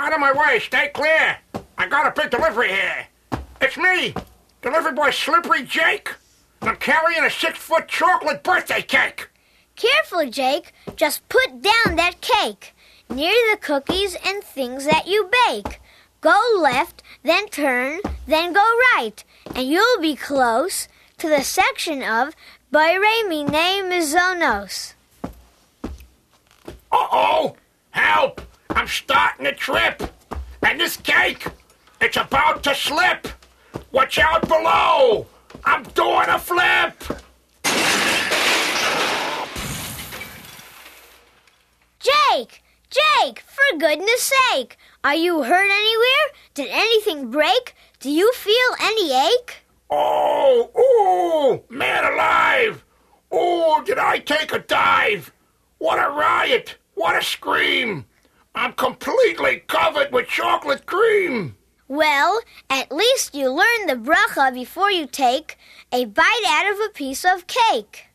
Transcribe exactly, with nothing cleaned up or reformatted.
Out of my way, stay clear. I got a big delivery here. It's me, delivery boy Slippery Jake. I'm carrying a six-foot chocolate birthday cake. Careful, Jake. Just put down that cake near the cookies and things that you bake. Go left, then turn, then go right, and you'll be close to the section of Boire Mi Name Zonos. Uh-oh! Help! I'm starting a trip. And this cake, it's about to slip. Watch out below! I'm doing a flip! Jake! Jake! For goodness sake! Are you hurt anywhere? Did anything break? Do you feel any ache? Oh! Ooh! Man alive! Ooh, did I take a dive? What a riot! What a scream! I'm completely covered with chocolate cream! Well, at least you learned the bracha before you take a bite out of a piece of cake.